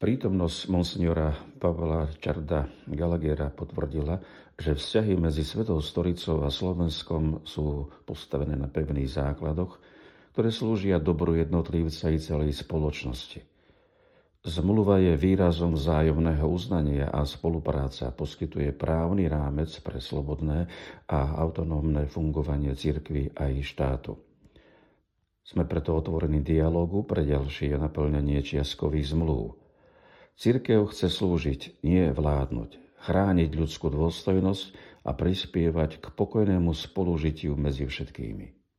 Prítomnosť monsignora Pavla Čarda Gallaghera potvrdila, že vzťahy medzi Svetou Storicou a Slovenskom sú postavené na pevných základoch, ktoré slúžia dobru jednotlivca i celej spoločnosti. Zmluva je výrazom vzájomného uznania a spolupráca poskytuje právny rámec pre slobodné a autonómne fungovanie cirkvi aj štátu. Sme preto otvorení dialógu pre ďalšie naplňanie čiastkových zmluv. Cirkev chce slúžiť, nie vládnuť, chrániť ľudskú dôstojnosť a prispievať k pokojnému spolužitiu medzi všetkými.